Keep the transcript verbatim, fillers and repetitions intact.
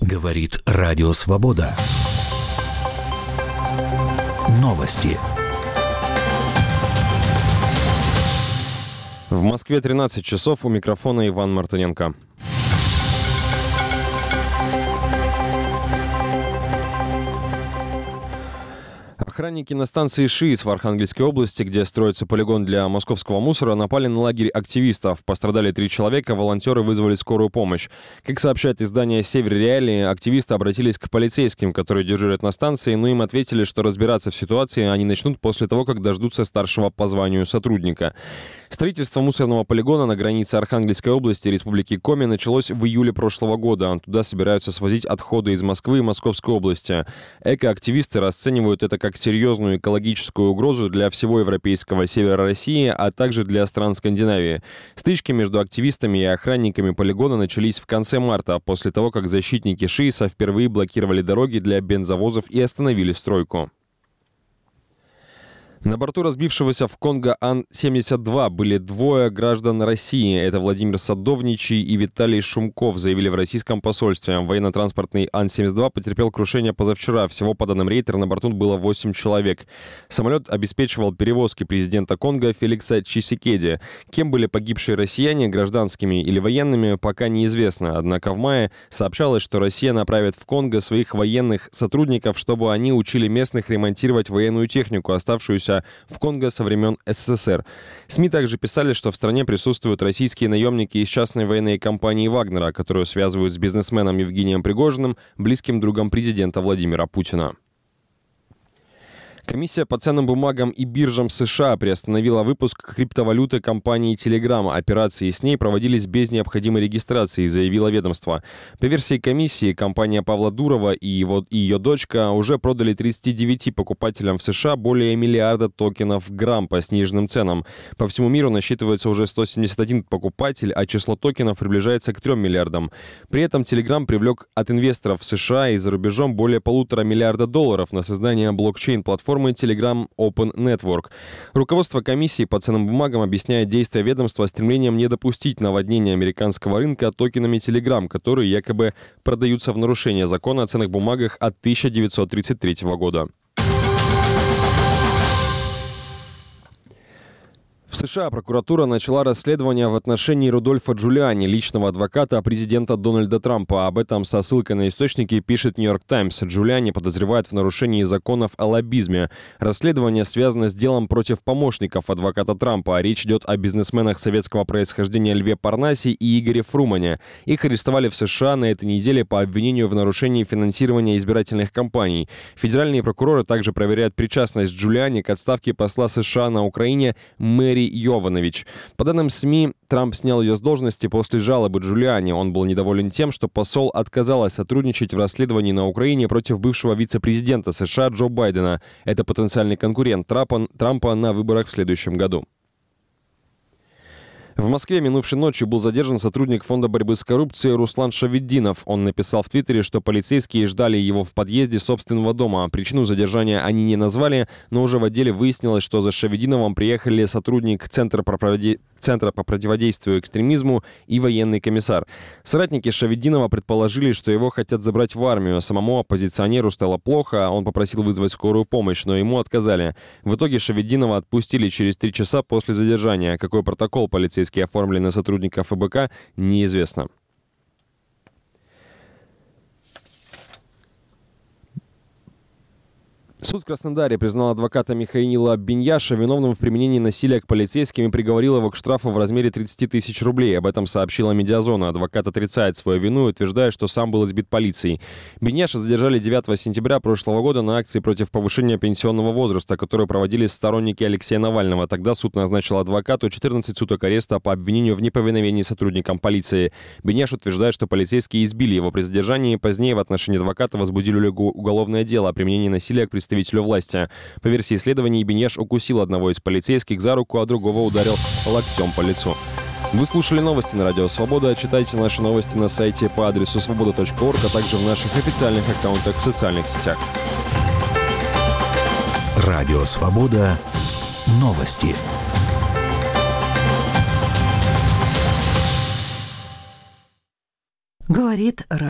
Говорит Радио Свобода. Новости. В Москве тринадцать часов, у микрофона Иван Мартыненко. Охранники на станции ШИС в Архангельской области, где строится полигон для московского мусора, напали на лагерь активистов. Пострадали три человека, волонтеры вызвали скорую помощь. Как сообщает издание «Север Реалии», активисты обратились к полицейским, которые дежурят на станции, но им ответили, что разбираться в ситуации они начнут после того, как дождутся старшего по званию сотрудника. Строительство мусорного полигона на границе Архангельской области и Республики Коми началось в июле прошлого года. Туда собираются свозить отходы из Москвы и Московской области. Экоактивисты расценивают это как серьезную экологическую угрозу для всего европейского севера России, а также для стран Скандинавии. Стычки между активистами и охранниками полигона начались в конце марта, после того, как защитники ШИСа впервые блокировали дороги для бензовозов и остановили стройку. На борту разбившегося в Конго Ан семьдесят два были двое граждан России. Это Владимир Садовничий и Виталий Шумков, заявили в российском посольстве. Военно-транспортный Ан семьдесят два потерпел крушение позавчера. Всего, по данным Рейтер, на борту было восемь человек. Самолет обеспечивал перевозки президента Конго Феликса Чисекеди. Кем были погибшие россияне, гражданскими или военными, пока неизвестно. Однако в мае сообщалось, что Россия направит в Конго своих военных сотрудников, чтобы они учили местных ремонтировать военную технику, оставшуюся в Конго со времен СССР. СМИ также писали, что в стране присутствуют российские наемники из частной военной компании «Вагнера», которую связывают с бизнесменом Евгением Пригожиным, близким другом президента Владимира Путина. Комиссия по ценным бумагам и биржам США приостановила выпуск криптовалюты компании Telegram. Операции с ней проводились без необходимой регистрации, заявило ведомство. По версии комиссии, компания Павла Дурова и, его, и ее дочка уже продали тридцати девяти покупателям в США более миллиарда токенов грамм по сниженным ценам. По всему миру насчитывается уже сто семьдесят один покупатель, а число токенов приближается к трем миллиардам. При этом Telegram привлек от инвесторов в США и за рубежом более полутора миллиарда долларов на создание блокчейн-платформы Telegram Open Network. Руководство комиссии по ценным бумагам объясняет действия ведомства стремлением не допустить наводнения американского рынка токенами Telegram, которые якобы продаются в нарушение закона о ценных бумагах от тысяча девятьсот тридцать третьего года. В США прокуратура начала расследование в отношении Рудольфа Джулиани, личного адвоката президента Дональда Трампа. Об этом со ссылкой на источники пишет «Нью-Йорк Таймс». Джулиани подозревают в нарушении законов о лоббизме. Расследование связано с делом против помощников адвоката Трампа. Речь идет о бизнесменах советского происхождения Льве Парнасе и Игоре Фрумане. Их арестовали в США на этой неделе по обвинению в нарушении финансирования избирательных кампаний. Федеральные прокуроры также проверяют причастность Джулиани к отставке посла США на Украине Мэри Йованович. По данным СМИ, Трамп снял ее с должности после жалобы Джулиани. Он был недоволен тем, что посол отказалась сотрудничать в расследовании на Украине против бывшего вице-президента США Джо Байдена. Это потенциальный конкурент Трампа, Трампа на выборах в следующем году. В Москве минувшей ночью был задержан сотрудник Фонда борьбы с коррупцией Руслан Шавиддинов. Он написал в Твиттере, что полицейские ждали его в подъезде собственного дома. Причину задержания они не назвали, но уже в отделе выяснилось, что за Шавиддиновым приехали сотрудник Центра по, проводи... Центра по противодействию экстремизму и военный комиссар. Соратники Шавиддинова предположили, что его хотят забрать в армию. Самому оппозиционеру стало плохо, он попросил вызвать скорую помощь, но ему отказали. В итоге Шавиддинова отпустили через три часа после задержания. Какой протокол полицейские оформили на сотрудников ФБК, неизвестно. Суд в Краснодаре признал адвоката Михаила Биньяша виновным в применении насилия к полицейским и приговорил его к штрафу в размере тридцати тысяч рублей. Об этом сообщила Медиазона. Адвокат отрицает свою вину и утверждает, что сам был избит полицией. Биньяша задержали девятого сентября прошлого года на акции против повышения пенсионного возраста, которую проводили сторонники Алексея Навального. Тогда суд назначил адвокату четырнадцать суток ареста по обвинению в неповиновении сотрудникам полиции. Биньяш утверждает, что полицейские избили его при задержании. Позднее в отношении адвоката возбудили уголовное дело о применении насилия к представителю власти. По версии следований, Биньяш укусил одного из полицейских за руку, а другого ударил локтем по лицу. Вы слушали новости на Радио Свобода. Читайте наши новости на сайте по адресу свобода точка орг, а также в наших официальных аккаунтах в социальных сетях. Радио Свобода. Новости. Говорит